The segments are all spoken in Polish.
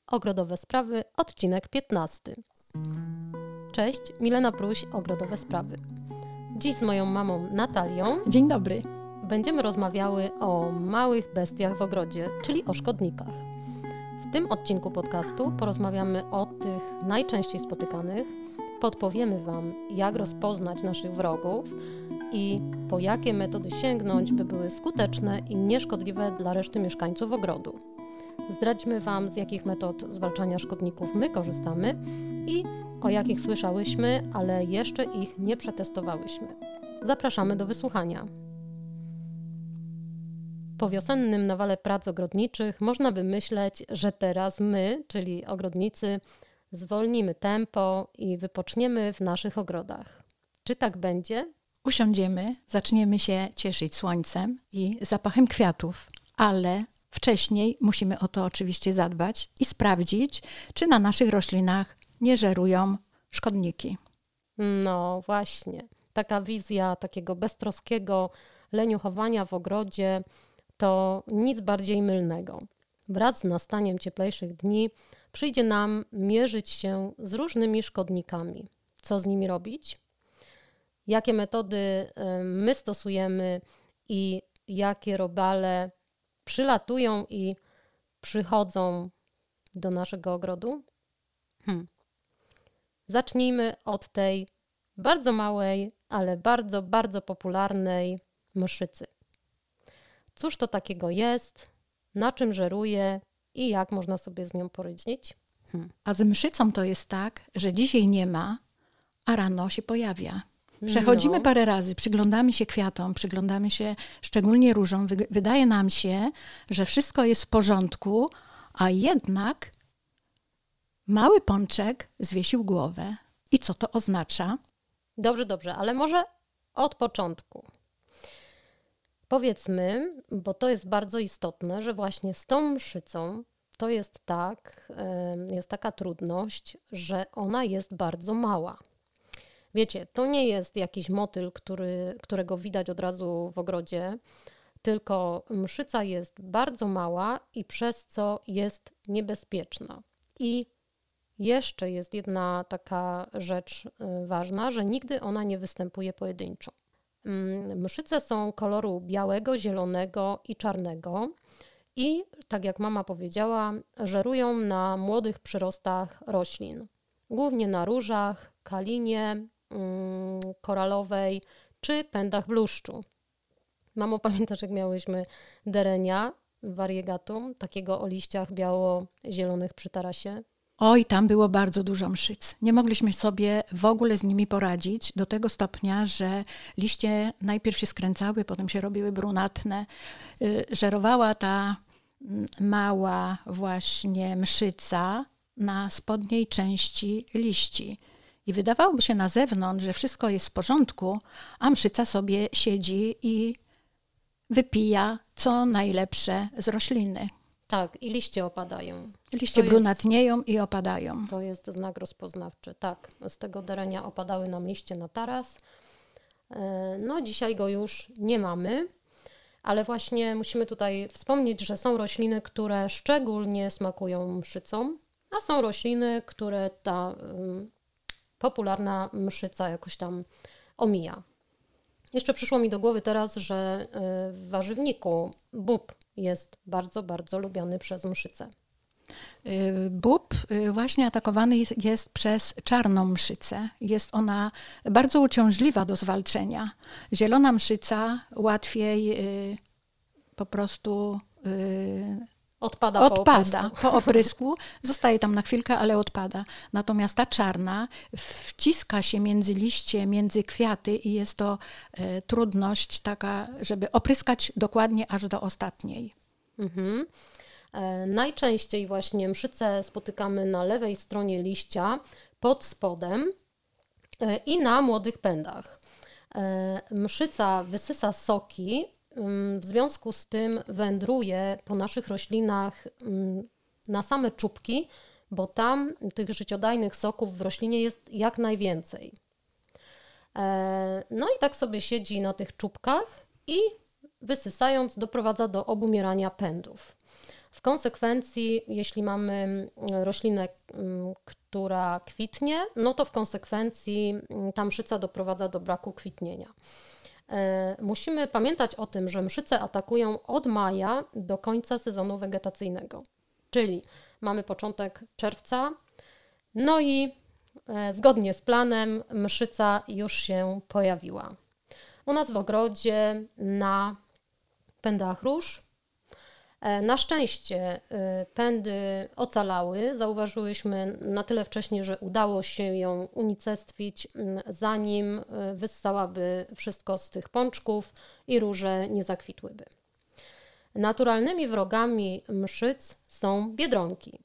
Ogrodowe Sprawy, odcinek 15. Cześć, Milena Pruś, Ogrodowe Sprawy. Dziś z moją mamą Natalią Dzień dobry. będziemy rozmawiały o małych bestiach w ogrodzie, czyli o szkodnikach. W tym odcinku podcastu porozmawiamy o tych najczęściej spotykanych, podpowiemy Wam, jak rozpoznać naszych wrogów i po jakie metody sięgnąć, by były skuteczne i nieszkodliwe dla reszty mieszkańców ogrodu. Zdradzimy Wam, z jakich metod zwalczania szkodników my korzystamy i o jakich słyszałyśmy, ale jeszcze ich nie przetestowałyśmy. Zapraszamy do wysłuchania. Po wiosennym nawale prac ogrodniczych można by myśleć, że teraz my, czyli ogrodnicy, zwolnimy tempo i wypoczniemy w naszych ogrodach. Czy tak będzie? Usiądziemy, zaczniemy się cieszyć słońcem i zapachem kwiatów, ale wcześniej musimy o to oczywiście zadbać i sprawdzić, czy na naszych roślinach nie żerują szkodniki. No właśnie, taka wizja takiego beztroskiego leniuchowania w ogrodzie to nic bardziej mylnego. Wraz z nastaniem cieplejszych dni przyjdzie nam mierzyć się z różnymi szkodnikami. Co z nimi robić? Jakie metody my stosujemy i jakie robale przylatują i przychodzą do naszego ogrodu? Zacznijmy od tej bardzo małej, ale bardzo, bardzo popularnej mszycy. Cóż to takiego jest, na czym żeruje i jak można sobie z nią poradzić? A z mszycą to jest tak, że dzisiaj nie ma, a rano się pojawia. Przechodzimy parę razy, przyglądamy się kwiatom, przyglądamy się szczególnie różom. Wydaje nam się, że wszystko jest w porządku, a jednak mały pączek zwiesił głowę. I co to oznacza? Dobrze, ale może od początku. Powiedzmy, bo to jest bardzo istotne, że właśnie z tą mszycą to jest tak, jest taka trudność, że ona jest bardzo mała. Wiecie, to nie jest jakiś motyl, którego widać od razu w ogrodzie, tylko mszyca jest bardzo mała i przez co jest niebezpieczna. I jeszcze jest jedna taka rzecz ważna, że nigdy ona nie występuje pojedynczo. Mszyce są koloru białego, zielonego i czarnego i, tak jak mama powiedziała, żerują na młodych przyrostach roślin. Głównie na różach, kalinie koralowej czy pędach bluszczu. Mamo, pamiętasz, jak miałyśmy derenia variegatum, takiego o liściach biało-zielonych przy tarasie? Oj, tam było bardzo dużo mszyc. Nie mogliśmy sobie w ogóle z nimi poradzić do tego stopnia, że liście najpierw się skręcały, potem się robiły brunatne. Żerowała ta mała właśnie mszyca na spodniej części liści. I wydawałoby się na zewnątrz, że wszystko jest w porządku, a mszyca sobie siedzi i wypija co najlepsze z rośliny. Tak, i liście opadają. Liście brunatnieją i opadają. To jest znak rozpoznawczy. Tak, z tego derenia opadały nam liście na taras. No dzisiaj go już nie mamy, ale właśnie musimy tutaj wspomnieć, że są rośliny, które szczególnie smakują mszycą, a są rośliny, które ta popularna mszyca jakoś tam omija. Jeszcze przyszło mi do głowy teraz, że w warzywniku bób jest bardzo, bardzo lubiany przez mszycę. Bób właśnie atakowany jest przez czarną mszycę. Jest ona bardzo uciążliwa do zwalczenia. Zielona mszyca łatwiej po prostu Odpada po oprysku. Zostaje tam na chwilkę, ale odpada. Natomiast ta czarna wciska się między liście, między kwiaty i jest to trudność taka, żeby opryskać dokładnie aż do ostatniej. Najczęściej właśnie mszyce spotykamy na lewej stronie liścia, pod spodem i na młodych pędach. Mszyca wysysa soki, w związku z tym wędruje po naszych roślinach na same czubki, bo tam tych życiodajnych soków w roślinie jest jak najwięcej. No i tak sobie siedzi na tych czubkach i wysysając doprowadza do obumierania pędów. W konsekwencji, jeśli mamy roślinę, która kwitnie, no to w konsekwencji ta mszyca doprowadza do braku kwitnienia. Musimy pamiętać o tym, że mszyce atakują od maja do końca sezonu wegetacyjnego, czyli mamy początek czerwca, no i zgodnie z planem mszyca już się pojawiła. U nas w ogrodzie na pędach róż. Na szczęście pędy ocalały. Zauważyłyśmy na tyle wcześnie, że udało się ją unicestwić, zanim wyssałaby wszystko z tych pączków i róże nie zakwitłyby. Naturalnymi wrogami mszyc są biedronki.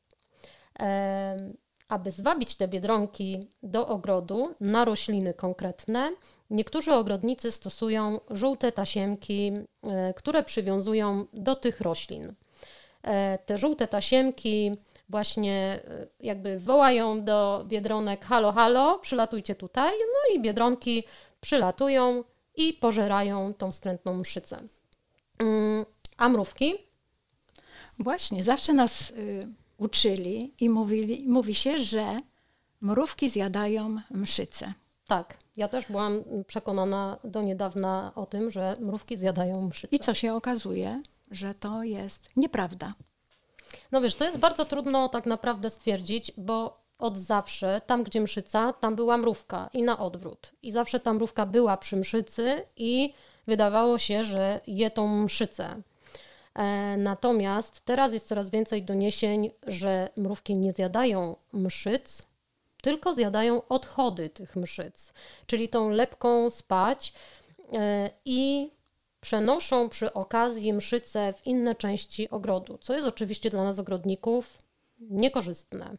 Aby zwabić te biedronki do ogrodu na rośliny konkretne, niektórzy ogrodnicy stosują żółte tasiemki, które przywiązują do tych roślin. Te żółte tasiemki właśnie jakby wołają do biedronek: halo, halo, przylatujcie tutaj, no i biedronki przylatują i pożerają tą wstrętną mszycę. A mrówki? Właśnie, zawsze nas uczyli i mówi się, że mrówki zjadają mszyce. Tak, ja też byłam przekonana do niedawna o tym, że mrówki zjadają mszyce. I co się okazuje, że to jest nieprawda. No wiesz, to jest bardzo trudno tak naprawdę stwierdzić, bo od zawsze, tam gdzie mszyca, tam była mrówka i na odwrót. I zawsze ta mrówka była przy mszycy i wydawało się, że je tą mszycę. Natomiast teraz jest coraz więcej doniesień, że mrówki nie zjadają mszyc, tylko zjadają odchody tych mszyc, czyli tą lepką spać i przenoszą przy okazji mszyce w inne części ogrodu, co jest oczywiście dla nas ogrodników niekorzystne.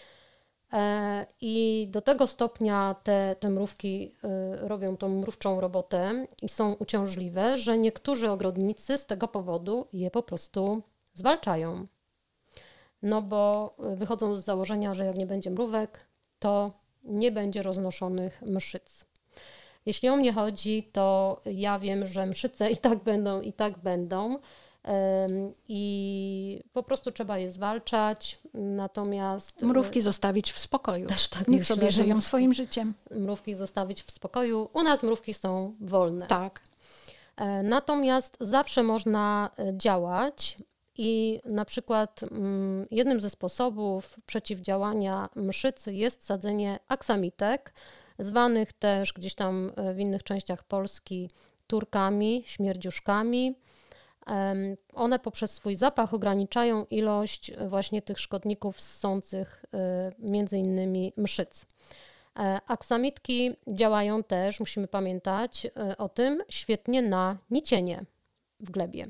I do tego stopnia te mrówki robią tą mrówczą robotę i są uciążliwe, że niektórzy ogrodnicy z tego powodu je po prostu zwalczają. No bo wychodzą z założenia, że jak nie będzie mrówek, to nie będzie roznoszonych mszyc. Jeśli o mnie chodzi, to ja wiem, że mszyce i tak będą i po prostu trzeba je zwalczać, natomiast... Mrówki zostawić w spokoju. Też tak Niech myślę, sobie żyją swoim życiem. Mrówki zostawić w spokoju. U nas mrówki są wolne. Tak. Natomiast zawsze można działać i na przykład jednym ze sposobów przeciwdziałania mszycy jest sadzenie aksamitek, zwanych też gdzieś tam w innych częściach Polski turkami, śmierdziuszkami. One poprzez swój zapach ograniczają ilość właśnie tych szkodników ssących między innymi mszyc. Aksamitki działają też, musimy pamiętać o tym, świetnie na nicienie w glebie.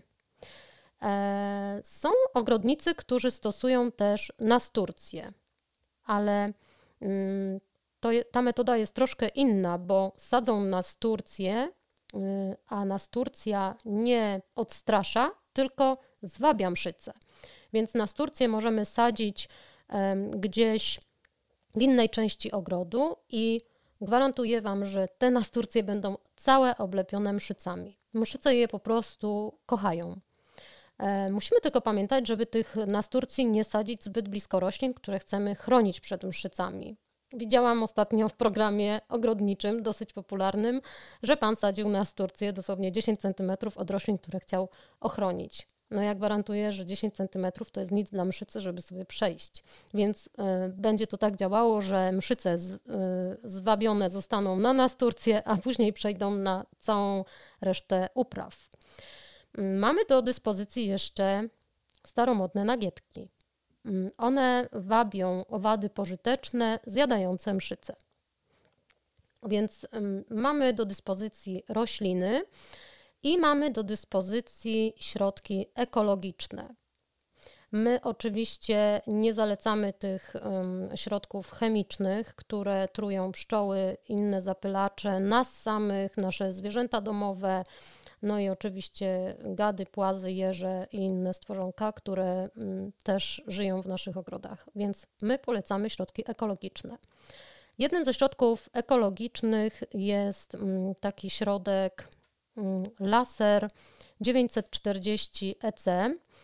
Są ogrodnicy, którzy stosują też nasturcję, ale ta metoda jest troszkę inna, bo sadzą nasturcję, a nasturcja nie odstrasza, tylko zwabia mszycę. Więc nasturcję możemy sadzić gdzieś w innej części ogrodu i gwarantuję Wam, że te nasturcje będą całe oblepione mszycami. Mszyce je po prostu kochają. Musimy tylko pamiętać, żeby tych nasturcji nie sadzić zbyt blisko roślin, które chcemy chronić przed mszycami. Widziałam ostatnio w programie ogrodniczym, dosyć popularnym, że pan sadził nasturcję dosłownie 10 cm od roślin, które chciał ochronić. No ja gwarantuję, że 10 cm to jest nic dla mszycy, żeby sobie przejść. Więc będzie to tak działało, że mszyce zwabione zostaną na nasturcję, a później przejdą na całą resztę upraw. Mamy do dyspozycji jeszcze staromodne nagietki. One wabią owady pożyteczne zjadające mszyce. Więc mamy do dyspozycji rośliny i mamy do dyspozycji środki ekologiczne. My oczywiście nie zalecamy tych środków chemicznych, które trują pszczoły, inne zapylacze, nas samych, nasze zwierzęta domowe, no i oczywiście gady, płazy, jeże i inne stworzonka, które też żyją w naszych ogrodach. Więc my polecamy środki ekologiczne. Jednym ze środków ekologicznych jest taki środek Laser 940 EC.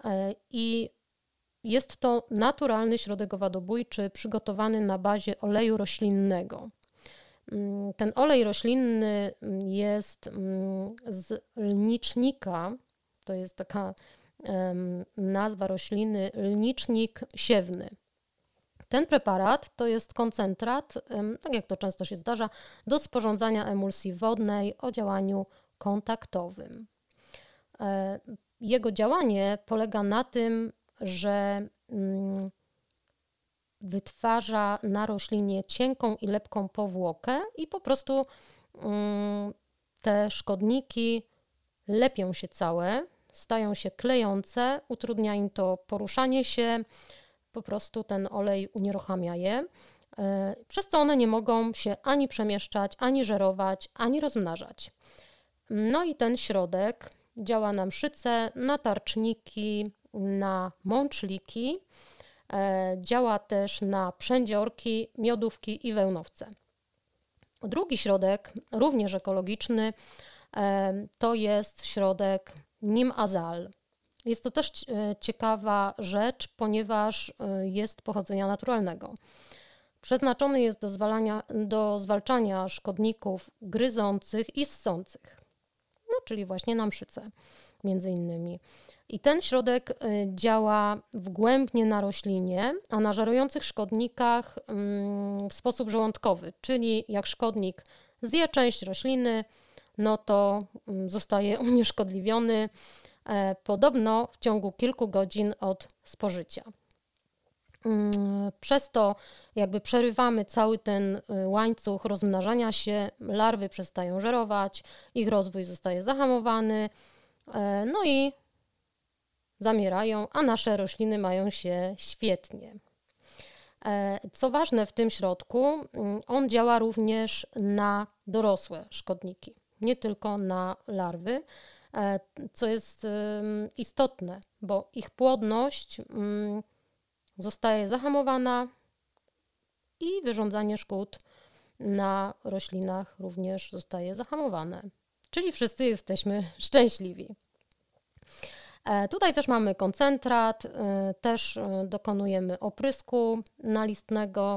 I jest to naturalny środek owadobójczy przygotowany na bazie oleju roślinnego. Ten olej roślinny jest z lnicznika, to jest taka nazwa rośliny, lnicznik siewny. Ten preparat to jest koncentrat, tak jak to często się zdarza, do sporządzania emulsji wodnej o działaniu kontaktowym. Jego działanie polega na tym, że wytwarza na roślinie cienką i lepką powłokę i po prostu te szkodniki lepią się całe, stają się klejące, utrudnia im to poruszanie się, po prostu ten olej unieruchamia je, przez co one nie mogą się ani przemieszczać, ani żerować, ani rozmnażać. No i ten środek działa na mszyce, na tarczniki, na mączliki, działa też na przędziorki, miodówki i wełnowce. Drugi środek, również ekologiczny, to jest środek Nim-Azal. Jest to też ciekawa rzecz, ponieważ jest pochodzenia naturalnego. Przeznaczony jest do zwalczania szkodników gryzących i ssących, czyli właśnie na mszyce między innymi. I ten środek działa wgłębnie na roślinie, a na żerujących szkodnikach w sposób żołądkowy, czyli jak szkodnik zje część rośliny, no to zostaje unieszkodliwiony podobno w ciągu kilku godzin od spożycia. Przez to jakby przerywamy cały ten łańcuch rozmnażania się, larwy przestają żerować, ich rozwój zostaje zahamowany, no i zamierają, a nasze rośliny mają się świetnie. Co ważne w tym środku, on działa również na dorosłe szkodniki, nie tylko na larwy, co jest istotne, bo ich płodność zostaje zahamowana i wyrządzanie szkód na roślinach również zostaje zahamowane. Czyli wszyscy jesteśmy szczęśliwi. Tutaj też mamy koncentrat, też dokonujemy oprysku nalistnego.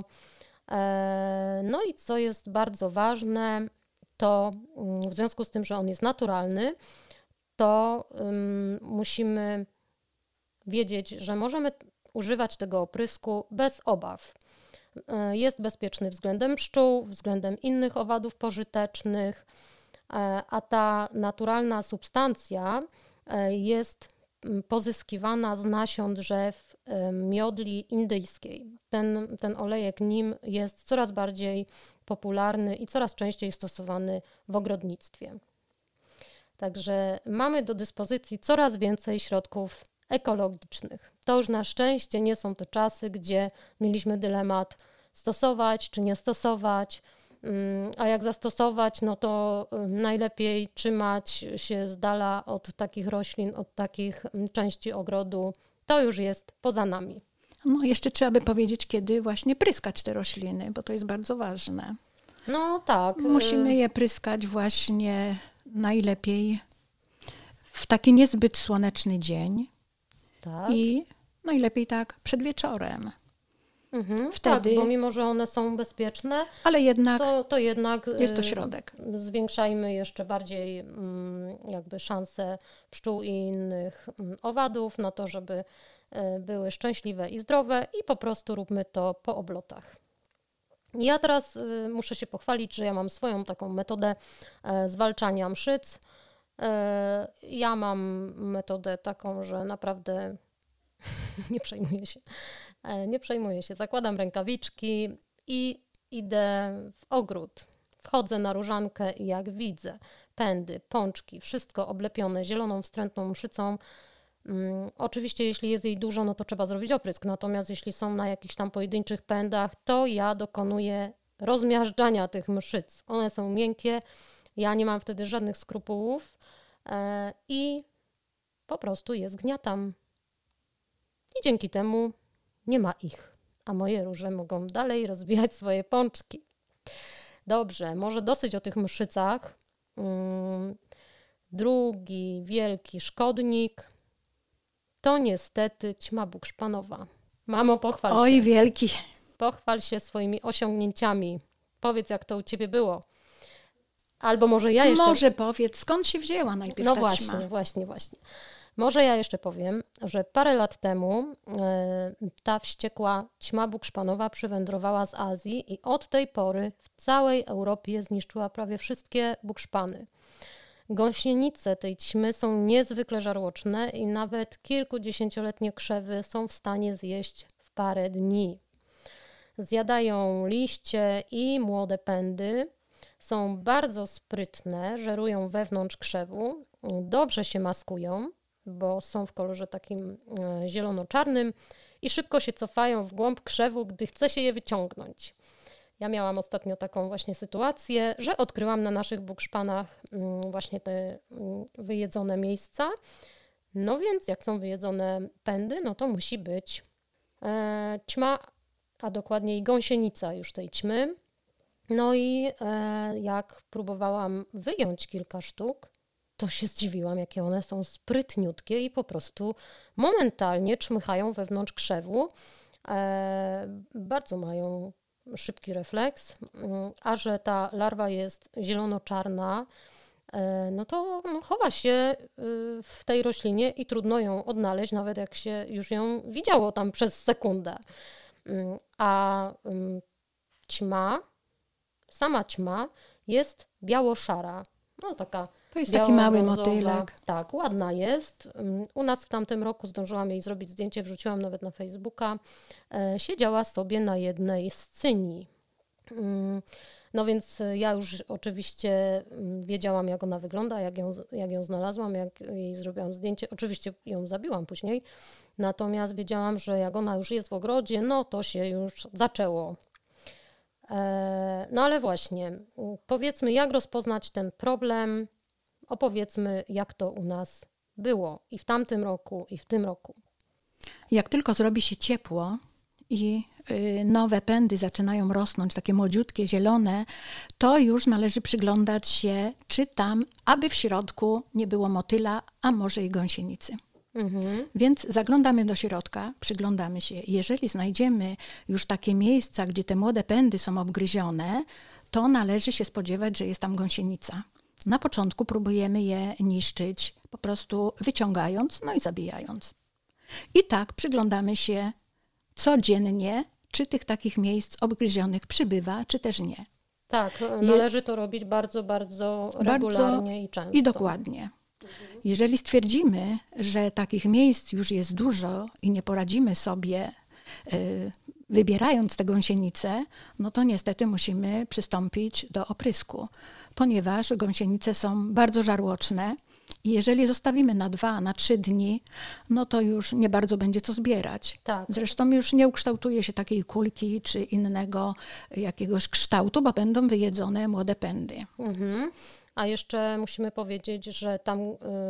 No i co jest bardzo ważne, to w związku z tym, że on jest naturalny, to musimy wiedzieć, że możemy używać tego oprysku bez obaw. Jest bezpieczny względem pszczół, względem innych owadów pożytecznych, a ta naturalna substancja jest pozyskiwana z nasion drzew miodli indyjskiej. Ten olejek nim jest coraz bardziej popularny i coraz częściej stosowany w ogrodnictwie. Także mamy do dyspozycji coraz więcej środków ekologicznych. To już na szczęście nie są te czasy, gdzie mieliśmy dylemat stosować czy nie stosować, a jak zastosować, no to najlepiej trzymać się z dala od takich roślin, od takich części ogrodu. To już jest poza nami. No jeszcze trzeba by powiedzieć, kiedy właśnie pryskać te rośliny, bo to jest bardzo ważne. No tak. Musimy je pryskać właśnie najlepiej w taki niezbyt słoneczny dzień. Tak. I najlepiej tak przed wieczorem. Wtedy, tak, bo mimo, że one są bezpieczne, ale jednak, to jednak jest to środek. Zwiększajmy jeszcze bardziej jakby szanse pszczół i innych owadów na to, żeby były szczęśliwe i zdrowe i po prostu róbmy to po oblotach. Ja teraz muszę się pochwalić, że ja mam swoją taką metodę zwalczania mszyc. Ja mam metodę taką, że naprawdę nie przejmuję się. Zakładam rękawiczki i idę w ogród. Wchodzę na różankę i jak widzę pędy, pączki, wszystko oblepione zieloną, wstrętną mszycą. Oczywiście jeśli jest jej dużo, no to trzeba zrobić oprysk. Natomiast jeśli są na jakichś tam pojedynczych pędach, to ja dokonuję rozmiażdżania tych mszyc. One są miękkie, ja nie mam wtedy żadnych skrupułów i po prostu je zgniatam. I dzięki temu nie ma ich, a moje róże mogą dalej rozwijać swoje pączki. Dobrze, może dosyć o tych mszycach. Drugi wielki szkodnik to niestety ćma bukszpanowa. Mamo, pochwal się. Oj, wielki. Pochwal się swoimi osiągnięciami. Powiedz, jak to u ciebie było. Albo może ja jeszcze... Może powiedz, skąd się wzięła najpierw No ta ćma? właśnie. Może ja jeszcze powiem, że parę lat temu ta wściekła ćma bukszpanowa przywędrowała z Azji i od tej pory w całej Europie zniszczyła prawie wszystkie bukszpany. Gąsienice tej ćmy są niezwykle żarłoczne i nawet kilkudziesięcioletnie krzewy są w stanie zjeść w parę dni. Zjadają liście i młode pędy, są bardzo sprytne, żerują wewnątrz krzewu, dobrze się maskują, bo są w kolorze takim zielono-czarnym i szybko się cofają w głąb krzewu, gdy chce się je wyciągnąć. Ja miałam ostatnio taką właśnie sytuację, że odkryłam na naszych bukszpanach właśnie te wyjedzone miejsca. No więc jak są wyjedzone pędy, no to musi być ćma, a dokładniej gąsienica już tej ćmy. No i jak próbowałam wyjąć kilka sztuk, to się zdziwiłam, jakie one są sprytniutkie i po prostu momentalnie czmychają wewnątrz krzewu. Bardzo mają szybki refleks, a że ta larwa jest zielono-czarna, no to chowa się w tej roślinie i trudno ją odnaleźć, nawet jak się już ją widziało tam przez sekundę. A sama ćma jest biało-szara. No taka To jest taki mały biało-brązowa. motylek. Tak, ładna jest. U nas w tamtym roku zdążyłam jej zrobić zdjęcie, wrzuciłam nawet na Facebooka. Siedziała sobie na jednej z cyni. No więc ja już oczywiście wiedziałam, jak ona wygląda, jak ją znalazłam, jak jej zrobiłam zdjęcie. Oczywiście ją zabiłam później, natomiast wiedziałam, że jak ona już jest w ogrodzie, no to się już zaczęło. No ale właśnie, powiedzmy, jak rozpoznać ten problem, opowiedzmy, jak to u nas było i w tamtym roku, i w tym roku. Jak tylko zrobi się ciepło i nowe pędy zaczynają rosnąć, takie młodziutkie, zielone, to już należy przyglądać się, czy tam, aby w środku nie było motyla, a może i gąsienicy. Więc zaglądamy do środka, przyglądamy się. Jeżeli znajdziemy już takie miejsca, gdzie te młode pędy są obgryzione, to należy się spodziewać, że jest tam gąsienica. Na początku próbujemy je niszczyć, po prostu wyciągając, no i zabijając. I tak przyglądamy się codziennie, czy tych takich miejsc obgryzionych przybywa, czy też nie. Tak, należy to robić bardzo, bardzo regularnie i często. I dokładnie. Jeżeli stwierdzimy, że takich miejsc już jest dużo i nie poradzimy sobie wybierając te gąsienice, no to niestety musimy przystąpić do oprysku, ponieważ gąsienice są bardzo żarłoczne i jeżeli zostawimy na 2, na 3 dni, no to już nie bardzo będzie co zbierać. Tak. Zresztą już nie ukształtuje się takiej kulki czy innego jakiegoś kształtu, bo będą wyjedzone młode pędy. A jeszcze musimy powiedzieć, że tam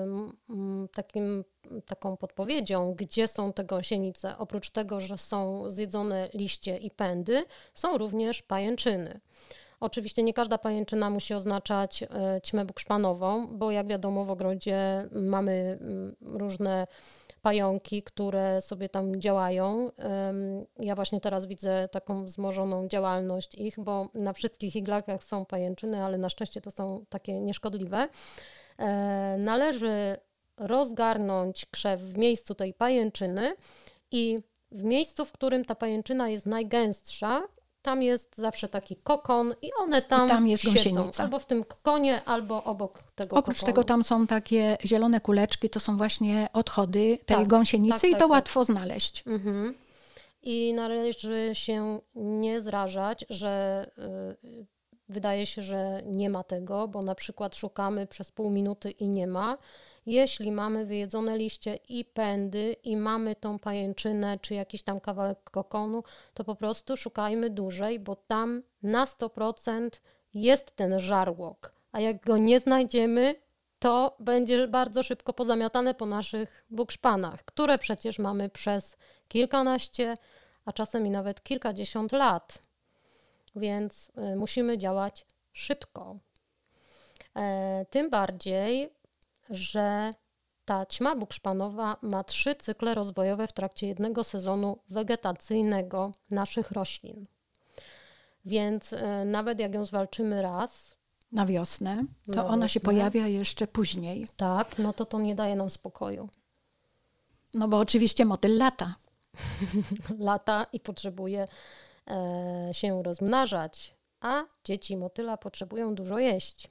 taką podpowiedzią, gdzie są te gąsienice, oprócz tego, że są zjedzone liście i pędy, są również pajęczyny. Oczywiście nie każda pajęczyna musi oznaczać ćmę bukszpanową, bo jak wiadomo w ogrodzie mamy różne pająki, które sobie tam działają. Ja właśnie teraz widzę taką wzmożoną działalność ich, bo na wszystkich iglakach są pajęczyny, ale na szczęście to są takie nieszkodliwe. Należy rozgarnąć krzew w miejscu tej pajęczyny i w miejscu, w którym ta pajęczyna jest najgęstsza, tam jest zawsze taki kokon i one tam jest siedzą. gąsienica. Albo w tym kokonie, albo obok tego Oprócz kokonu. tego tam są takie zielone kuleczki, to są właśnie odchody tej gąsienicy i to łatwo znaleźć. I należy się nie zrażać, że wydaje się, że nie ma tego, bo na przykład szukamy przez pół minuty i nie ma. Jeśli mamy wyjedzone liście i pędy i mamy tą pajęczynę czy jakiś tam kawałek kokonu, to po prostu szukajmy dłużej, bo tam na 100% jest ten żarłok. A jak go nie znajdziemy, to będzie bardzo szybko pozamiatane po naszych bukszpanach, które przecież mamy przez kilkanaście, a czasem i nawet kilkadziesiąt lat. Więc musimy działać szybko. Tym bardziej, że ta ćma bukszpanowa ma 3 cykle rozwojowe w trakcie jednego sezonu wegetacyjnego naszych roślin. Więc nawet jak ją zwalczymy raz na wiosnę, to ona się pojawia jeszcze później. Tak, no to nie daje nam spokoju. No bo oczywiście motyl lata. Lata i potrzebuje się rozmnażać, a dzieci motyla potrzebują dużo jeść.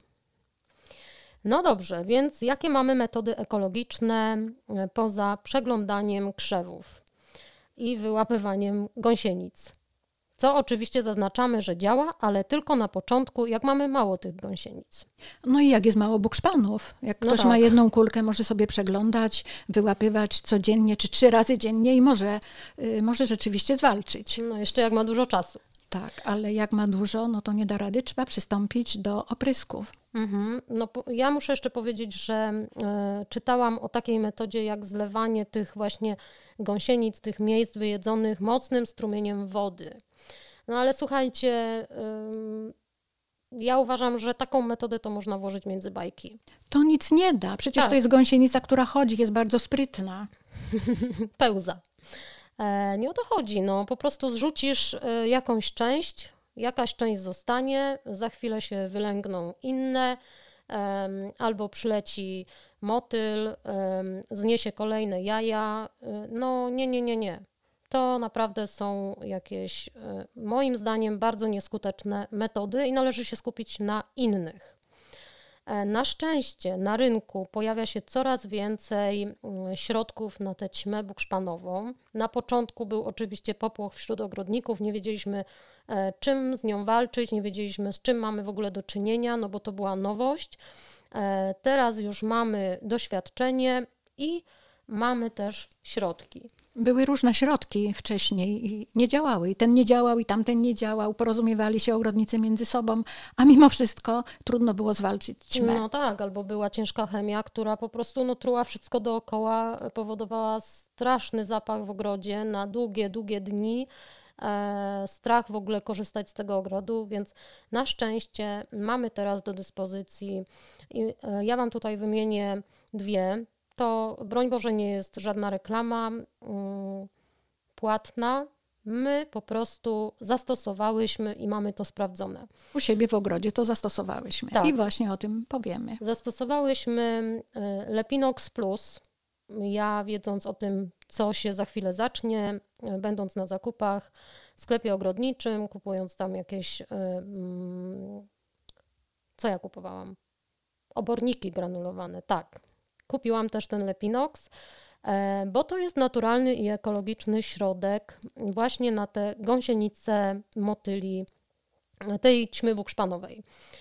No dobrze, więc jakie mamy metody ekologiczne poza przeglądaniem krzewów i wyłapywaniem gąsienic? Co oczywiście zaznaczamy, że działa, ale tylko na początku, jak mamy mało tych gąsienic. No i jak jest mało bukszpanów. Jak ktoś ma jedną kulkę, może sobie przeglądać, wyłapywać codziennie czy 3 razy dziennie i może rzeczywiście zwalczyć. No jeszcze jak ma dużo czasu. Tak, ale jak ma dużo, no to nie da rady, trzeba przystąpić do oprysków. No, ja muszę jeszcze powiedzieć, że czytałam o takiej metodzie jak zlewanie tych właśnie gąsienic, tych miejsc wyjedzonych mocnym strumieniem wody. No ale słuchajcie, ja uważam, że taką metodę to można włożyć między bajki. To nic nie da, przecież to jest gąsienica, która chodzi, jest bardzo sprytna. Pełza. Nie o to chodzi, no po prostu zrzucisz jakąś część, jakaś część zostanie, za chwilę się wylęgną inne, albo przyleci motyl, zniesie kolejne jaja. No nie. To naprawdę są jakieś, moim zdaniem, bardzo nieskuteczne metody i należy się skupić na innych. Na szczęście na rynku pojawia się coraz więcej środków na tę ćmę bukszpanową. Na początku był oczywiście popłoch wśród ogrodników, nie wiedzieliśmy czym z nią walczyć, nie wiedzieliśmy z czym mamy w ogóle do czynienia, no bo to była nowość. Teraz już mamy doświadczenie i mamy też środki. Były różne środki wcześniej i nie działały. I ten nie działał, i tamten nie działał. Porozumiewali się ogrodnicy między sobą, a mimo wszystko trudno było zwalczyć ćmę. No tak, albo była ciężka chemia, która po prostu truła wszystko dookoła, powodowała straszny zapach w ogrodzie na długie dni. Strach w ogóle korzystać z tego ogrodu, więc na szczęście mamy teraz do dyspozycji. Ja Wam tutaj wymienię 2. To broń Boże nie jest żadna reklama płatna. My po prostu zastosowałyśmy i mamy to sprawdzone. U siebie w ogrodzie to zastosowałyśmy i właśnie o tym powiemy. Zastosowałyśmy Lepinox Plus. Ja wiedząc o tym, co się za chwilę zacznie, będąc na zakupach w sklepie ogrodniczym, kupując tam jakieś, co ja kupowałam? Oborniki granulowane, tak. Kupiłam też ten Lepinox, bo to jest naturalny i ekologiczny środek właśnie na te gąsienice, motyli, tej ćmy bukszpanowej.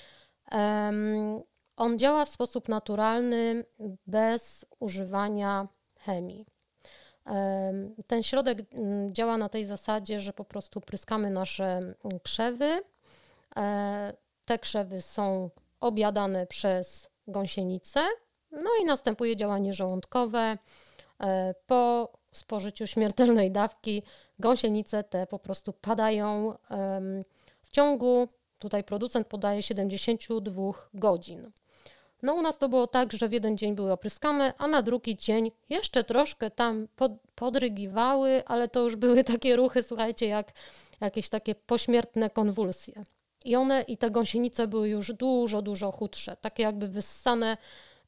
On działa w sposób naturalny, bez używania chemii. Ten środek działa na tej zasadzie, że po prostu pryskamy nasze krzewy. Te krzewy są objadane przez gąsienice, no i następuje działanie żołądkowe. Po spożyciu śmiertelnej dawki gąsienice te po prostu padają w ciągu, tutaj producent podaje 72 godzin. No u nas to było tak, że w jeden dzień były opryskane, a na drugi dzień jeszcze troszkę tam podrygiwały, ale to już były takie ruchy, słuchajcie, jak jakieś takie pośmiertne konwulsje. I te gąsienice były już dużo chudsze, takie jakby wyssane,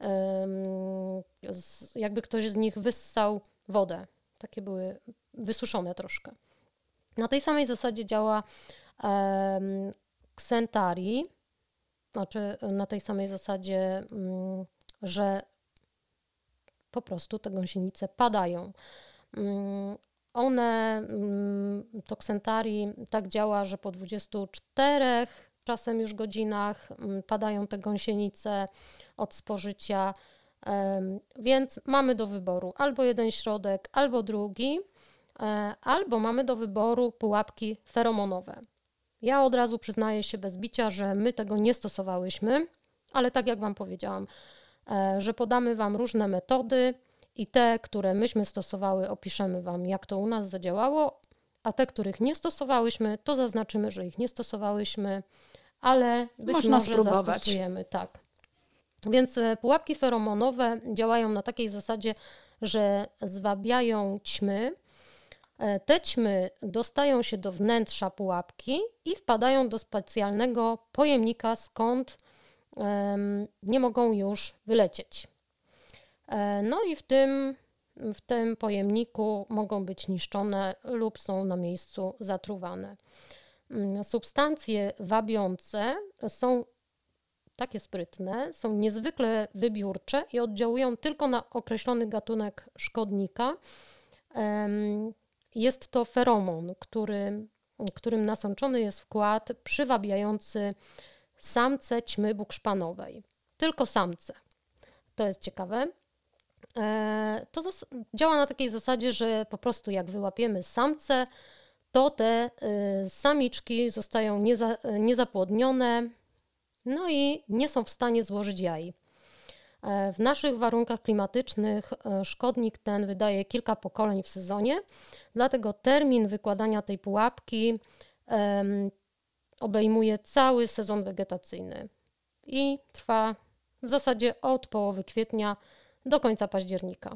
jakby ktoś z nich wyssał wodę. Takie były wysuszone troszkę. Na tej samej zasadzie działa Xentari, znaczy na tej samej zasadzie, że po prostu te gąsienice padają. To Xentari tak działa, że po 24 czasem już godzinach padają te gąsienice od spożycia, więc mamy do wyboru albo jeden środek, albo drugi, albo mamy do wyboru pułapki feromonowe. Ja od razu przyznaję się bez bicia, że my tego nie stosowałyśmy, ale tak jak Wam powiedziałam, że podamy Wam różne metody i te, które myśmy stosowały, opiszemy Wam, jak to u nas zadziałało, a te, których nie stosowałyśmy, to zaznaczymy, że ich nie stosowałyśmy, ale być można może spróbować. Zastosujemy. Tak. Więc pułapki feromonowe działają na takiej zasadzie, że zwabiają ćmy. Te ćmy dostają się do wnętrza pułapki i wpadają do specjalnego pojemnika, skąd nie mogą już wylecieć. No i w tym pojemniku mogą być niszczone lub są na miejscu zatruwane. Substancje wabiące są takie sprytne, są niezwykle wybiórcze i oddziałują tylko na określony gatunek szkodnika. Jest to feromon, którym nasączony jest wkład przywabiający samce ćmy bukszpanowej. Tylko samce. To jest ciekawe. To działa na takiej zasadzie, że po prostu jak wyłapiemy samce, to te samiczki zostają niezapłodnione, no i nie są w stanie złożyć jaj. W naszych warunkach klimatycznych szkodnik ten wydaje kilka pokoleń w sezonie, dlatego termin wykładania tej pułapki obejmuje cały sezon wegetacyjny i trwa w zasadzie od połowy kwietnia do końca października.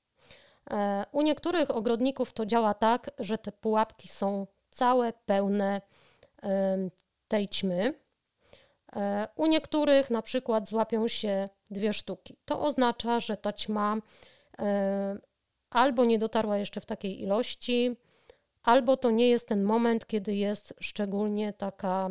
U niektórych ogrodników to działa tak, że te pułapki są całe, pełne tej ćmy. U niektórych na przykład złapią się 2 sztuki. To oznacza, że ta ćma albo nie dotarła jeszcze w takiej ilości, albo to nie jest ten moment, kiedy jest szczególnie taka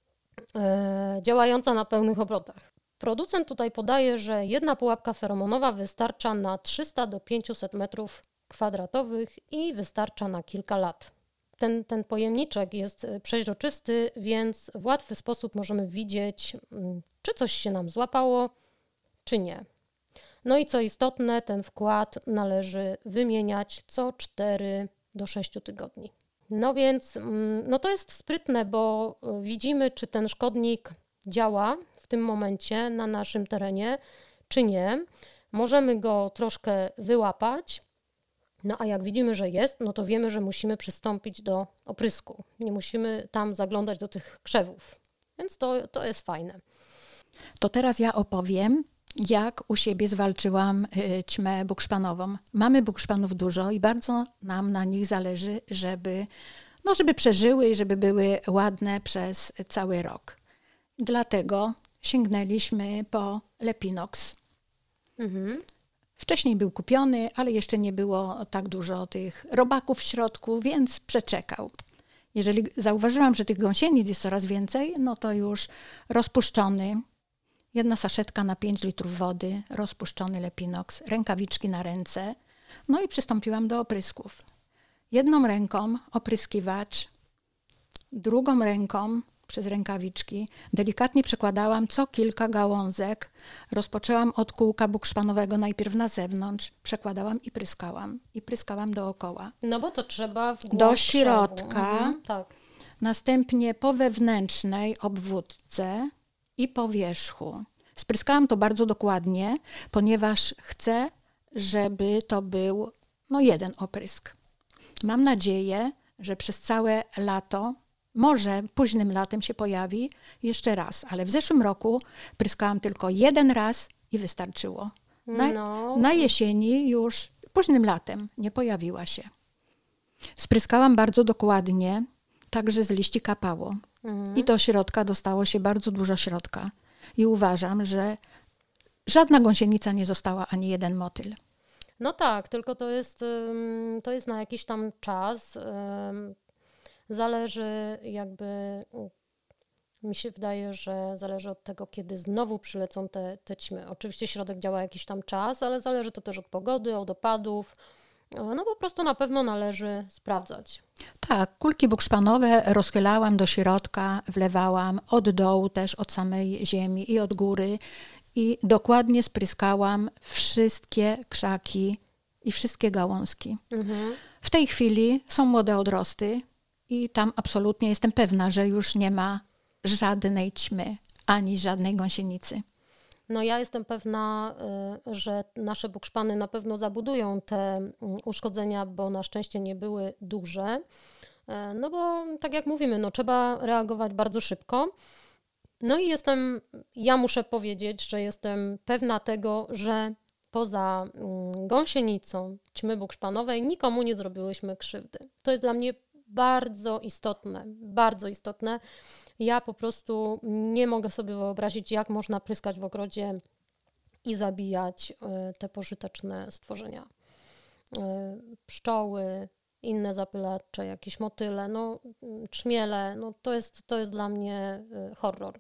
działająca na pełnych obrotach. Producent tutaj podaje, że jedna pułapka feromonowa wystarcza na 300 do 500 metrów kwadratowych i wystarcza na kilka lat. Ten pojemniczek jest przeźroczysty, więc w łatwy sposób możemy widzieć, czy coś się nam złapało, czy nie. No i co istotne, ten wkład należy wymieniać co 4 do 6 tygodni. No więc to jest sprytne, bo widzimy, czy ten szkodnik działa w tym momencie na naszym terenie, czy nie. Możemy go troszkę wyłapać. No a jak widzimy, że jest, no to wiemy, że musimy przystąpić do oprysku. Nie musimy tam zaglądać do tych krzewów. Więc to jest fajne. To teraz ja opowiem, jak u siebie zwalczyłam ćmę bukszpanową. Mamy bukszpanów dużo i bardzo nam na nich zależy, żeby przeżyły i żeby były ładne przez cały rok. Dlatego sięgnęliśmy po Lepinox. Wcześniej był kupiony, ale jeszcze nie było tak dużo tych robaków w środku, więc przeczekał. Jeżeli zauważyłam, że tych gąsienic jest coraz więcej, no to już rozpuszczony, 1 saszetka na 5 litrów wody, rozpuszczony Lepinox, rękawiczki na ręce, no i przystąpiłam do oprysków. Jedną ręką opryskiwacz, drugą ręką przez rękawiczki delikatnie przekładałam co kilka gałązek. Rozpoczęłam od kółka bukszpanowego najpierw na zewnątrz, przekładałam i pryskałam. I pryskałam dookoła. No bo to trzeba w głąb do środka, tak. Następnie po wewnętrznej obwódce i po wierzchu. Spryskałam to bardzo dokładnie, ponieważ chcę, żeby to był jeden oprysk. Mam nadzieję, że przez całe lato, może późnym latem się pojawi jeszcze raz, ale w zeszłym roku pryskałam tylko 1 raz i wystarczyło. Na jesieni już późnym latem nie pojawiła się. Spryskałam bardzo dokładnie, tak że z liści kapało. I do środka dostało się bardzo dużo środka. I uważam, że żadna gąsienica nie została, ani jeden motyl. No tak, tylko to jest na jakiś tam czas. Zależy mi się wydaje, że zależy od tego, kiedy znowu przylecą te ćmy. Oczywiście środek działa jakiś tam czas, ale zależy to też od pogody, od opadów. No po prostu na pewno należy sprawdzać. Tak, kulki bukszpanowe rozchylałam do środka, wlewałam od dołu też, od samej ziemi i od góry i dokładnie spryskałam wszystkie krzaki i wszystkie gałązki. W tej chwili są młode odrosty i tam absolutnie jestem pewna, że już nie ma żadnej ćmy, ani żadnej gąsienicy. No ja jestem pewna, że nasze bukszpany na pewno zabudują te uszkodzenia, bo na szczęście nie były duże. No bo tak jak mówimy, trzeba reagować bardzo szybko. No i ja muszę powiedzieć, że jestem pewna tego, że poza gąsienicą ćmy bukszpanowej nikomu nie zrobiłyśmy krzywdy. To jest dla mnie bardzo istotne, bardzo istotne. Ja po prostu nie mogę sobie wyobrazić, jak można pryskać w ogrodzie i zabijać te pożyteczne stworzenia. Pszczoły, inne zapylacze, jakieś motyle, no, trzmiele, no to jest dla mnie horror.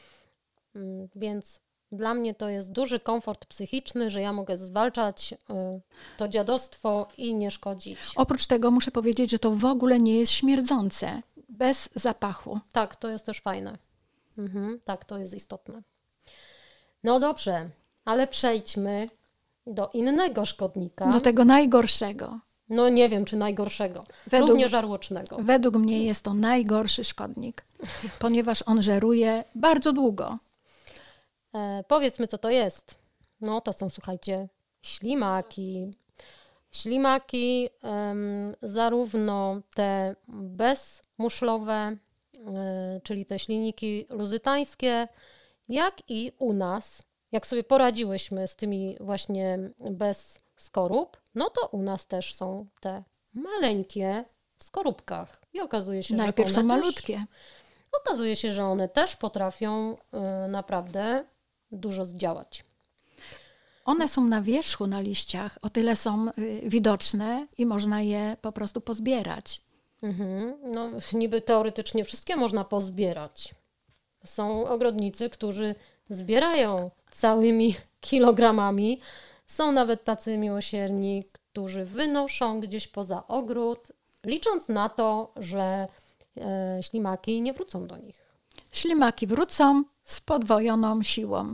Więc dla mnie to jest duży komfort psychiczny, że ja mogę zwalczać to dziadostwo i nie szkodzić. Oprócz tego muszę powiedzieć, że to w ogóle nie jest śmierdzące, bez zapachu. Tak, to jest też fajne. Tak, to jest istotne. No dobrze, ale przejdźmy do innego szkodnika. Do tego najgorszego. No nie wiem, czy najgorszego. Równie żarłocznego. Według mnie jest to najgorszy szkodnik, ponieważ on żeruje bardzo długo. Powiedzmy, co to jest. No to są, słuchajcie, ślimaki. Ślimaki, zarówno te bezmuszlowe, czyli te śliniki luzytańskie, jak i u nas, jak sobie poradziłyśmy z tymi właśnie bez skorup, no to u nas też są te maleńkie w skorupkach. I okazuje się, Najpierw że są one malutkie. okazuje się, że one też potrafią naprawdę dużo zdziałać. One są na wierzchu na liściach, o tyle są widoczne i można je po prostu pozbierać. No, niby teoretycznie wszystkie można pozbierać. Są ogrodnicy, którzy zbierają całymi kilogramami. Są nawet tacy miłosierni, którzy wynoszą gdzieś poza ogród, licząc na to, że ślimaki nie wrócą do nich. Ślimaki wrócą z podwojoną siłą.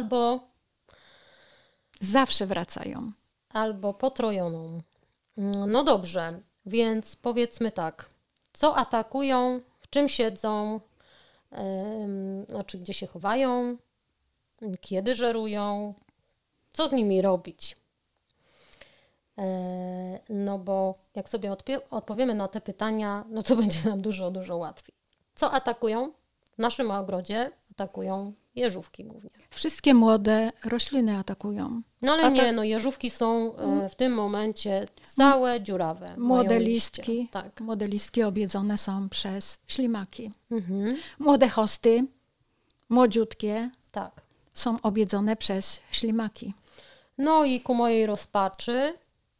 Zawsze wracają. Albo potrojoną. No dobrze, więc powiedzmy tak. Co atakują, w czym siedzą, znaczy gdzie się chowają, kiedy żerują, co z nimi robić? No bo jak sobie odpowiemy na te pytania, no to będzie nam dużo, dużo łatwiej. Co atakują? W naszym ogrodzie atakują jeżówki głównie. Wszystkie młode rośliny atakują. No ale nie, no jeżówki są w tym momencie całe dziurawe. Młode listki objedzone są przez ślimaki. Mhm. Młode hosty, młodziutkie, tak, są objedzone przez ślimaki. No i ku mojej rozpaczy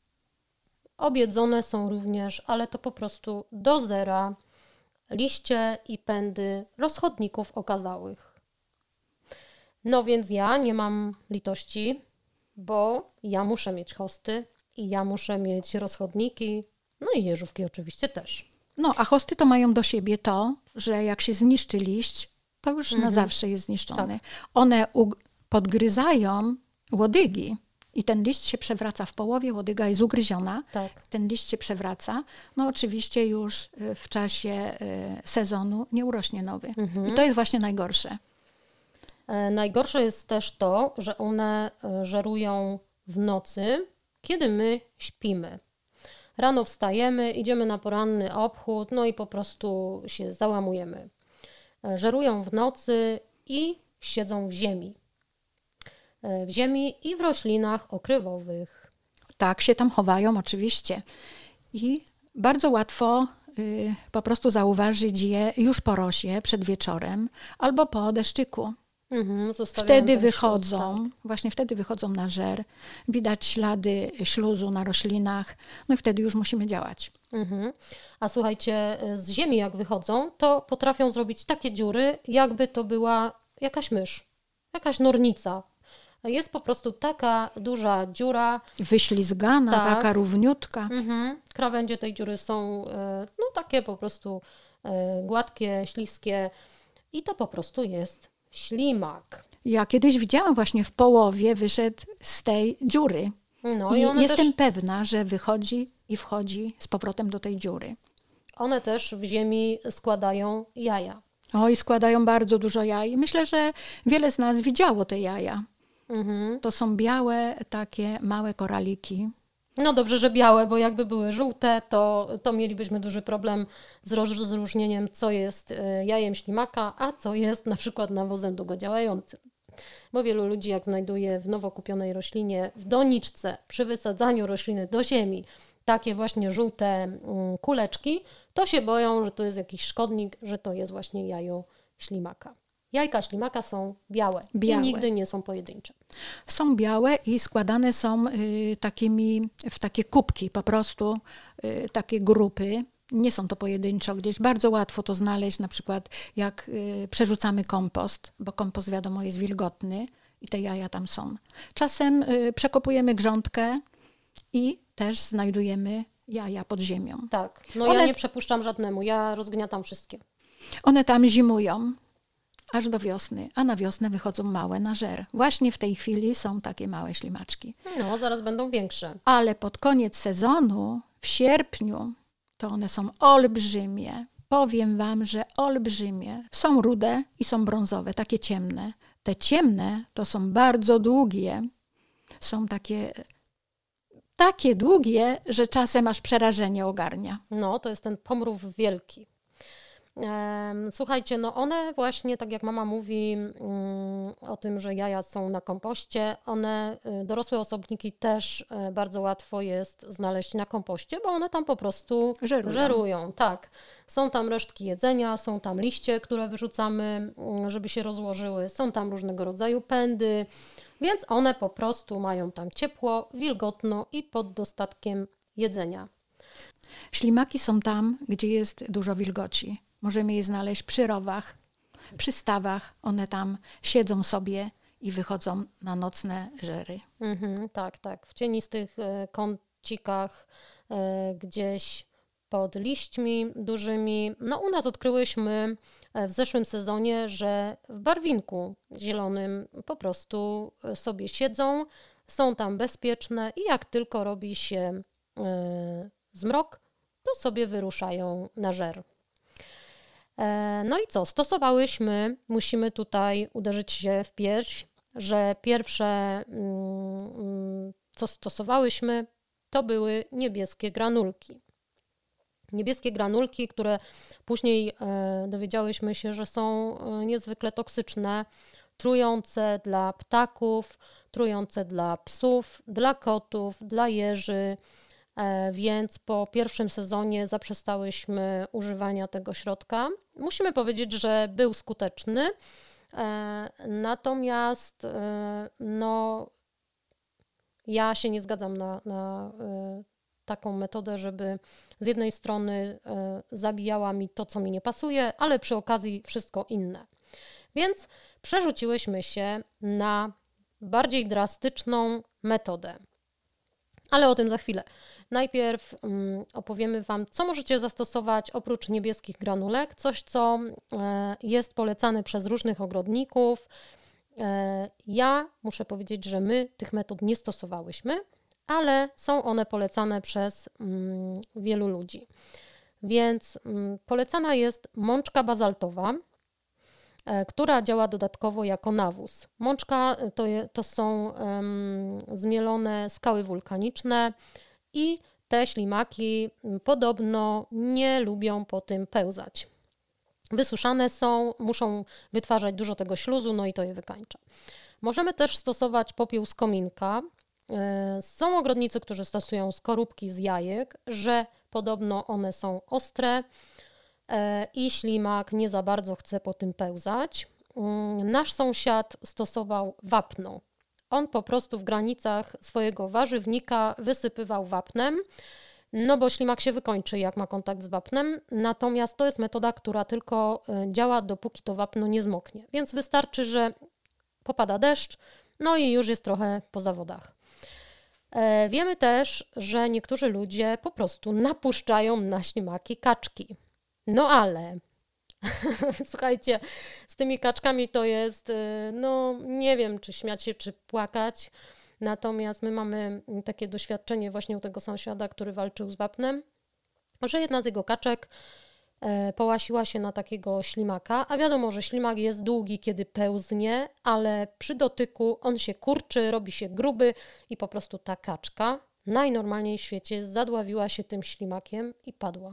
objedzone są również, ale to po prostu do zera, liście i pędy rozchodników okazałych. No więc ja nie mam litości, bo ja muszę mieć hosty i ja muszę mieć rozchodniki, no i jeżówki oczywiście też. No a hosty to mają do siebie to, że jak się zniszczy liść, to już na zawsze jest zniszczony. Tak. One podgryzają łodygi i ten liść się przewraca w połowie, łodyga jest ugryziona, tak. Ten liść się przewraca. No oczywiście już w czasie sezonu nie urośnie nowy. I to jest właśnie najgorsze. Najgorsze jest też to, że one żerują w nocy, kiedy my śpimy. Rano wstajemy, idziemy na poranny obchód, no i po prostu się załamujemy. Żerują w nocy i siedzą w ziemi. W ziemi i w roślinach okrywowych. Tak, się tam chowają oczywiście. I bardzo łatwo po prostu zauważyć je już po rosie, przed wieczorem albo po deszczyku. Wtedy wychodzą, właśnie wtedy wychodzą na żer. Widać ślady śluzu na roślinach, no i wtedy już musimy działać. A słuchajcie, z ziemi jak wychodzą, to potrafią zrobić takie dziury, jakby to była jakaś mysz, jakaś nornica. Jest po prostu taka duża dziura. Wyślizgana, tak. Taka równiutka. Krawędzie tej dziury są no takie po prostu gładkie, śliskie i to po prostu jest ślimak. Ja kiedyś widziałam właśnie w połowie, wyszedł z tej dziury. No i jestem pewna, że wychodzi i wchodzi z powrotem do tej dziury. One też w ziemi składają jaja. Oj, składają bardzo dużo jaj. Myślę, że wiele z nas widziało te jaja. To są białe, takie małe koraliki. No dobrze, że białe, bo jakby były żółte, to mielibyśmy duży problem z rozróżnieniem, co jest jajem ślimaka, a co jest na przykład nawozem długodziałającym. Bo wielu ludzi, jak znajduje w nowo kupionej roślinie, w doniczce, przy wysadzaniu rośliny do ziemi, takie właśnie żółte kuleczki, to się boją, że to jest jakiś szkodnik, że to jest właśnie jajo ślimaka. Jajka ślimaka są białe i nigdy nie są pojedyncze. Są białe i składane są w takie kubki, po prostu takie grupy. Nie są to pojedynczo gdzieś. Bardzo łatwo to znaleźć, na przykład jak przerzucamy kompost, bo kompost wiadomo jest wilgotny i te jaja tam są. Czasem przekopujemy grządkę i też znajdujemy jaja pod ziemią. Tak, ja nie przepuszczam żadnemu, ja rozgniatam wszystkie. One tam zimują aż do wiosny, a na wiosnę wychodzą małe na żer. Właśnie w tej chwili są takie małe ślimaczki. No, zaraz będą większe. Ale pod koniec sezonu, w sierpniu, to one są olbrzymie. Powiem wam, że olbrzymie. Są rude i są brązowe, takie ciemne. Te ciemne to są bardzo długie. Są takie długie, że czasem aż przerażenie ogarnia. No, to jest ten pomrów wielki. Słuchajcie, one właśnie, tak jak mama mówi o tym, że jaja są na kompoście, dorosłe osobniki też bardzo łatwo jest znaleźć na kompoście, bo one tam po prostu żerują. Tak. Są tam resztki jedzenia, są tam liście, które wyrzucamy, żeby się rozłożyły, są tam różnego rodzaju pędy, więc one po prostu mają tam ciepło, wilgotno i pod dostatkiem jedzenia. Ślimaki są tam, gdzie jest dużo wilgoci. Możemy je znaleźć przy rowach, przy stawach. One tam siedzą sobie i wychodzą na nocne żery. Tak. W cienistych kącikach, gdzieś pod liśćmi dużymi. U nas odkryłyśmy w zeszłym sezonie, że w barwinku zielonym po prostu sobie siedzą, są tam bezpieczne i jak tylko robi się zmrok, to sobie wyruszają na żer. No i co? Stosowałyśmy, musimy tutaj uderzyć się w pierś, że pierwsze, co stosowałyśmy, to były niebieskie granulki. Niebieskie granulki, które później dowiedziałyśmy się, że są niezwykle toksyczne, trujące dla ptaków, trujące dla psów, dla kotów, dla jeży, więc po pierwszym sezonie zaprzestałyśmy używania tego środka. Musimy powiedzieć, że był skuteczny, natomiast ja się nie zgadzam na taką metodę, żeby z jednej strony zabijała mi to, co mi nie pasuje, ale przy okazji wszystko inne. Więc przerzuciłyśmy się na bardziej drastyczną metodę. Ale o tym za chwilę. Najpierw opowiemy wam, co możecie zastosować oprócz niebieskich granulek. Coś, co jest polecane przez różnych ogrodników. Ja muszę powiedzieć, że my tych metod nie stosowałyśmy, ale są one polecane przez wielu ludzi. Więc polecana jest mączka bazaltowa, która działa dodatkowo jako nawóz. Mączka to są zmielone skały wulkaniczne i te ślimaki podobno nie lubią po tym pełzać. Wysuszane są, muszą wytwarzać dużo tego śluzu, i to je wykańcza. Możemy też stosować popiół z kominka. Są ogrodnicy, którzy stosują skorupki z jajek, że podobno one są ostre i ślimak nie za bardzo chce po tym pełzać. Nasz sąsiad stosował wapno. On po prostu w granicach swojego warzywnika wysypywał wapnem, bo ślimak się wykończy, jak ma kontakt z wapnem. Natomiast to jest metoda, która tylko działa, dopóki to wapno nie zmoknie. Więc wystarczy, że popada deszcz, i już jest trochę po zawodach. Wiemy też, że niektórzy ludzie po prostu napuszczają na ślimaki kaczki. Ale słuchajcie, z tymi kaczkami to jest, nie wiem, czy śmiać się, czy płakać. Natomiast my mamy takie doświadczenie właśnie u tego sąsiada, który walczył z wapnem, że jedna z jego kaczek połasiła się na takiego ślimaka, a wiadomo, że ślimak jest długi, kiedy pełznie, ale przy dotyku on się kurczy, robi się gruby i po prostu ta kaczka najnormalniej w świecie zadławiła się tym ślimakiem i padła.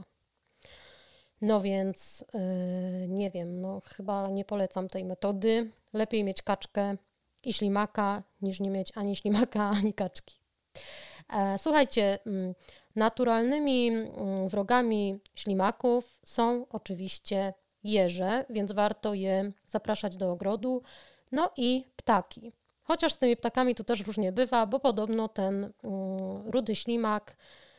No więc nie wiem, no chyba nie polecam tej metody. Lepiej mieć kaczkę i ślimaka, niż nie mieć ani ślimaka, ani kaczki. Słuchajcie, naturalnymi wrogami ślimaków są oczywiście jeże, więc warto je zapraszać do ogrodu. No i ptaki. Chociaż z tymi ptakami to też różnie bywa, bo podobno ten rudy ślimak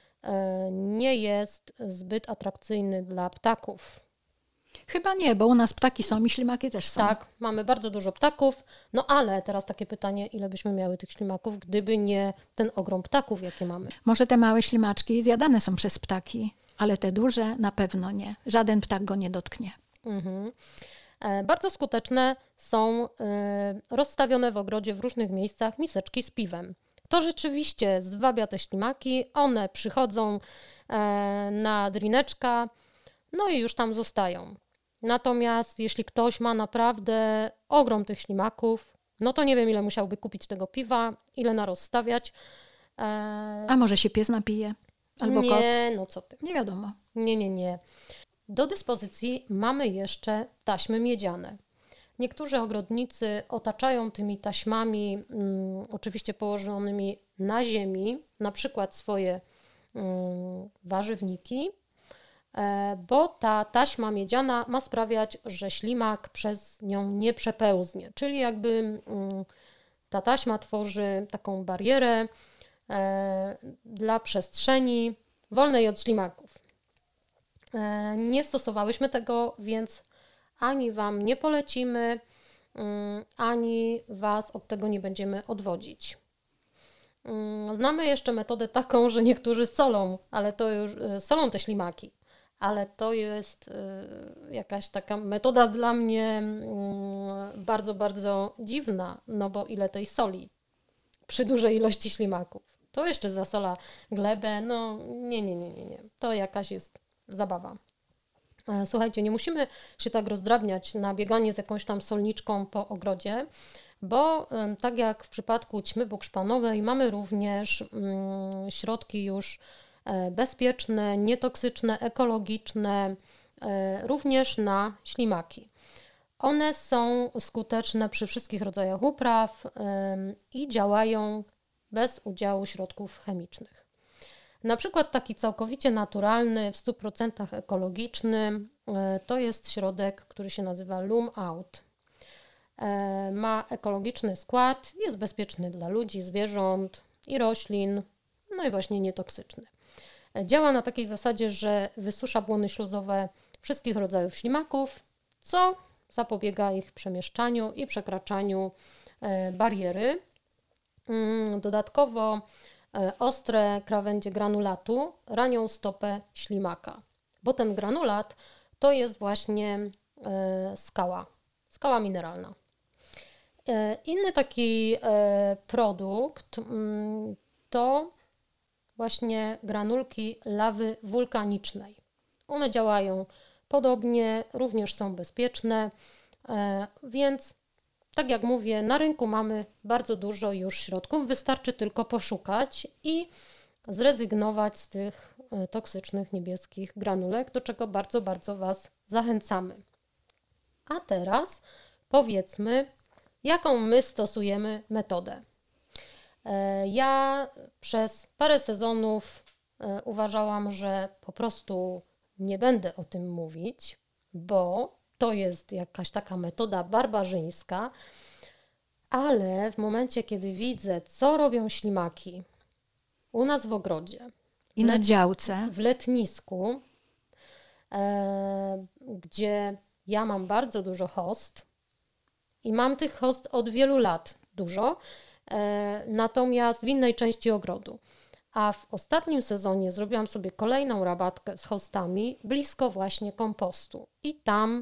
nie jest zbyt atrakcyjny dla ptaków. Chyba nie, bo u nas ptaki są i ślimaki też są. Tak, mamy bardzo dużo ptaków, no ale teraz takie pytanie, ile byśmy miały tych ślimaków, gdyby nie ten ogrom ptaków, jakie mamy? Może te małe ślimaczki zjadane są przez ptaki, ale te duże na pewno nie. Żaden ptak go nie dotknie. Bardzo skuteczne są rozstawione w ogrodzie w różnych miejscach miseczki z piwem. To rzeczywiście zwabia te ślimaki, one przychodzą na drineczka, no i już tam zostają. Natomiast jeśli ktoś ma naprawdę ogrom tych ślimaków, no to nie wiem, ile musiałby kupić tego piwa, ile narozstawiać. A może się pies napije? Albo kot? Nie, no co ty. Nie wiadomo. Nie. Do dyspozycji mamy jeszcze taśmy miedziane. Niektórzy ogrodnicy otaczają tymi taśmami, oczywiście położonymi na ziemi, na przykład swoje warzywniki, bo ta taśma miedziana ma sprawiać, że ślimak przez nią nie przepełznie. Czyli jakby ta taśma tworzy taką barierę dla przestrzeni wolnej od ślimaków. Nie stosowałyśmy tego, więc ani Wam nie polecimy, ani Was od tego nie będziemy odwodzić. Znamy jeszcze metodę taką, że niektórzy solą, ale to już solą te ślimaki, ale to jest jakaś taka metoda dla mnie bardzo, bardzo dziwna, no bo ile tej soli przy dużej ilości ślimaków. To jeszcze zasola glebę, no nie. To jakaś jest zabawa. Słuchajcie, nie musimy się tak rozdrabniać na bieganie z jakąś tam solniczką po ogrodzie, bo tak jak w przypadku ćmy bukszpanowej mamy również środki już bezpieczne, nietoksyczne, ekologiczne, również na ślimaki. One są skuteczne przy wszystkich rodzajach upraw i działają bez udziału środków chemicznych. Na przykład taki całkowicie naturalny, w 100% ekologiczny, to jest środek, który się nazywa Loom Out. Ma ekologiczny skład, jest bezpieczny dla ludzi, zwierząt i roślin, no i właśnie nietoksyczny. Działa na takiej zasadzie, że wysusza błony śluzowe wszystkich rodzajów ślimaków, co zapobiega ich przemieszczaniu i przekraczaniu bariery. Dodatkowo ostre krawędzie granulatu ranią stopę ślimaka, bo ten granulat to jest właśnie skała mineralna. Inny taki produkt to właśnie granulki lawy wulkanicznej. One działają podobnie, również są bezpieczne, więc tak jak mówię, na rynku mamy bardzo dużo już środków, wystarczy tylko poszukać i zrezygnować z tych toksycznych niebieskich granulek, do czego bardzo, bardzo Was zachęcamy. A teraz powiedzmy, jaką my stosujemy metodę. Ja przez parę sezonów uważałam, że po prostu nie będę o tym mówić, bo to jest jakaś taka metoda barbarzyńska, ale w momencie, kiedy widzę, co robią ślimaki u nas w ogrodzie i na działce, w letnisku, gdzie ja mam bardzo dużo host i mam tych host od wielu lat dużo, natomiast w innej części ogrodu. A w ostatnim sezonie zrobiłam sobie kolejną rabatkę z hostami blisko właśnie kompostu i tam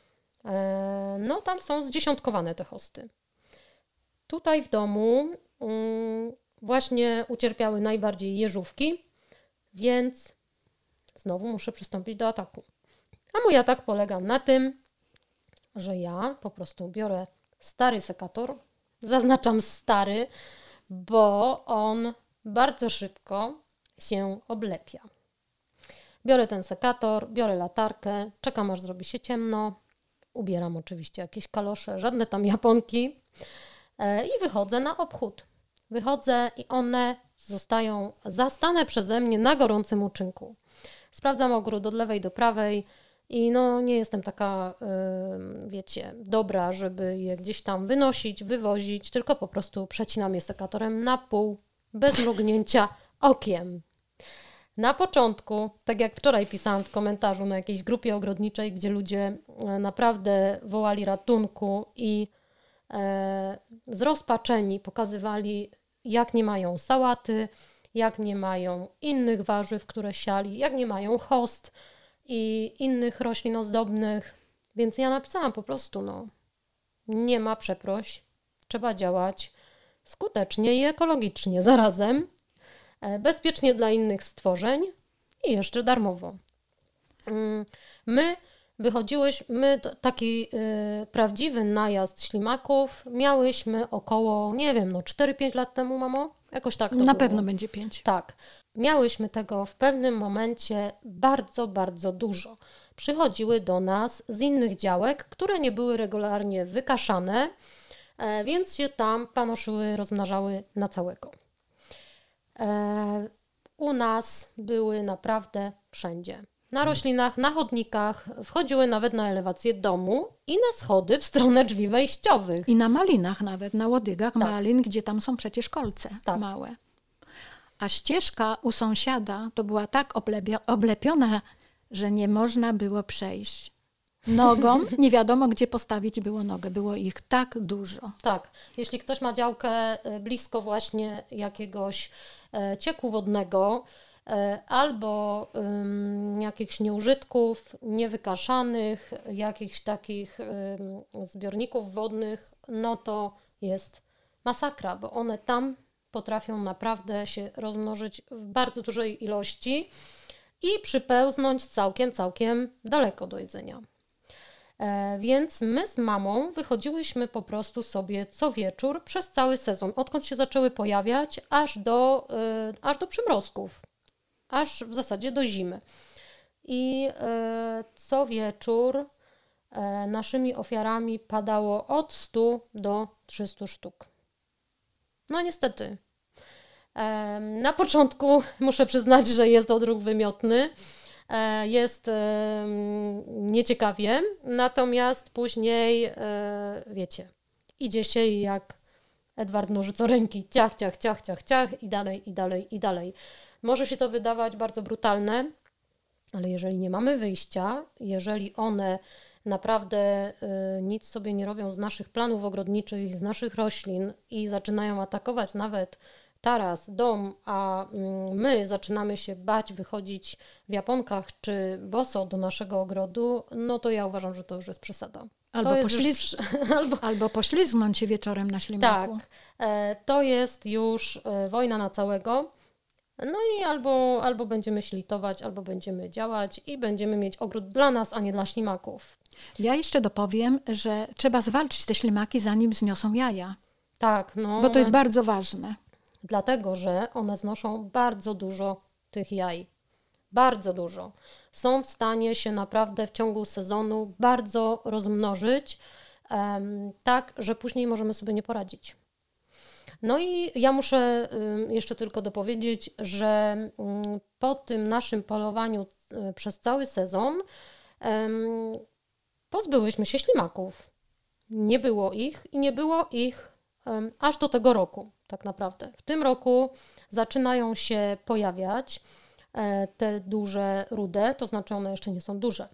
są zdziesiątkowane te hosty. Tutaj w domu właśnie ucierpiały najbardziej jeżówki, więc znowu muszę przystąpić do ataku. A mój atak polega na tym, że ja po prostu biorę stary sekator, zaznaczam stary, bo on bardzo szybko się oblepia. Biorę ten sekator, biorę latarkę, czekam aż zrobi się ciemno, ubieram oczywiście jakieś kalosze, żadne tam japonki i wychodzę na obchód. Wychodzę i one zostają zastane przeze mnie na gorącym uczynku. Sprawdzam ogród od lewej do prawej i nie jestem taka, dobra, żeby je gdzieś tam wynosić, wywozić, tylko po prostu przecinam je sekatorem na pół, bez mrugnięcia okiem. Na początku, tak jak wczoraj pisałam w komentarzu na jakiejś grupie ogrodniczej, gdzie ludzie naprawdę wołali ratunku i zrozpaczeni pokazywali, jak nie mają sałaty, jak nie mają innych warzyw, które siali, jak nie mają host i innych roślin ozdobnych. Więc ja napisałam po prostu, nie ma przeproś, trzeba działać skutecznie i ekologicznie zarazem, bezpiecznie dla innych stworzeń i jeszcze darmowo. My taki prawdziwy najazd ślimaków miałyśmy około, 4-5 lat temu, mamo? Jakoś tak to Na było. pewno będzie 5. Tak. Miałyśmy tego w pewnym momencie bardzo, bardzo dużo. Przychodziły do nas z innych działek, które nie były regularnie wykaszane, więc się tam panoszyły, rozmnażały na całego. U nas były naprawdę wszędzie. Na roślinach, na chodnikach, wchodziły nawet na elewację domu i na schody w stronę drzwi wejściowych. I na malinach nawet, na łodygach Tak. malin, gdzie tam są przecież kolce małe. A ścieżka u sąsiada to była tak oblepiona, że nie można było przejść. Nogą nie wiadomo, gdzie postawić było nogę. Było ich tak dużo. Tak. Jeśli ktoś ma działkę blisko właśnie jakiegoś cieku wodnego, albo jakichś nieużytków, niewykaszanych, jakichś takich zbiorników wodnych, to jest masakra, bo one tam potrafią naprawdę się rozmnożyć w bardzo dużej ilości i przypełznąć całkiem daleko do jedzenia. Więc my z mamą wychodziłyśmy po prostu sobie co wieczór przez cały sezon, odkąd się zaczęły pojawiać, aż do przymrozków. Aż w zasadzie do zimy. I co wieczór naszymi ofiarami padało od 100 do 300 sztuk. Niestety. Na początku muszę przyznać, że jest odruch wymiotny. Jest nieciekawie. Natomiast później, idzie się jak Edward Nożycoręki. Ciach i dalej. Może się to wydawać bardzo brutalne, ale jeżeli nie mamy wyjścia, jeżeli one naprawdę nic sobie nie robią z naszych planów ogrodniczych, z naszych roślin i zaczynają atakować nawet taras, dom, a my zaczynamy się bać wychodzić w japonkach czy boso do naszego ogrodu, to ja uważam, że to już jest przesada. Albo poślizgnąć się wieczorem na ślimaku. Tak, to jest już wojna na całego. I albo będziemy się litować, albo będziemy działać i będziemy mieć ogród dla nas, a nie dla ślimaków. Ja jeszcze dopowiem, że trzeba zwalczyć te ślimaki, zanim zniosą jaja. Tak, bo to jest bardzo ważne. Dlatego, że one znoszą bardzo dużo tych jaj. Bardzo dużo. Są w stanie się naprawdę w ciągu sezonu bardzo rozmnożyć, tak, że później możemy sobie nie poradzić. I ja muszę jeszcze tylko dopowiedzieć, że po tym naszym polowaniu przez cały sezon pozbyłyśmy się ślimaków. Nie było ich aż do tego roku, tak naprawdę. W tym roku zaczynają się pojawiać te duże rude, to znaczy one jeszcze nie są duże,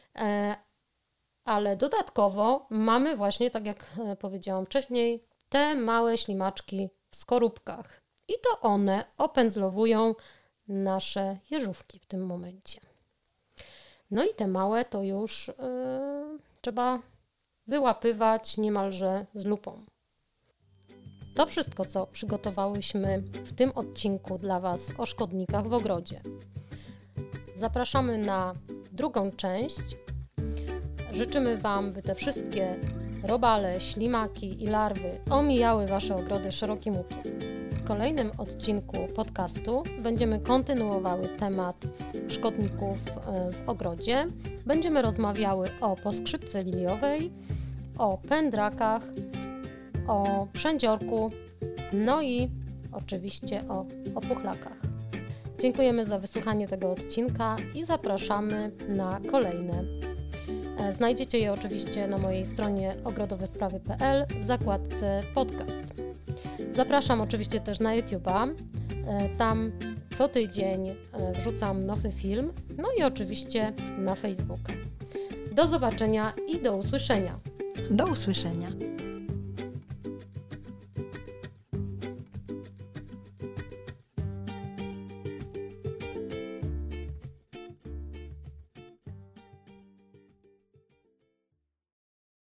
ale dodatkowo mamy właśnie, tak jak powiedziałam wcześniej, te małe ślimaczki w skorupkach. I to one opędzlowują nasze jeżówki w tym momencie. I te małe to już trzeba wyłapywać niemalże z lupą. To wszystko, co przygotowałyśmy w tym odcinku dla Was o szkodnikach w ogrodzie. Zapraszamy na drugą część. Życzymy Wam, by te wszystkie robale, ślimaki i larwy omijały Wasze ogrody szerokim łukiem. w kolejnym odcinku podcastu będziemy kontynuowały temat szkodników w ogrodzie. Będziemy rozmawiały o poskrzypce liliowej, o pędrakach, o przędziorku, no i oczywiście o opuchlakach. Dziękujemy za wysłuchanie tego odcinka i zapraszamy na kolejne. Znajdziecie je oczywiście na mojej stronie ogrodowesprawy.pl w zakładce podcast. Zapraszam oczywiście też na YouTube'a. Tam co tydzień wrzucam nowy film, no i oczywiście na Facebooka. Do zobaczenia i do usłyszenia. Do usłyszenia.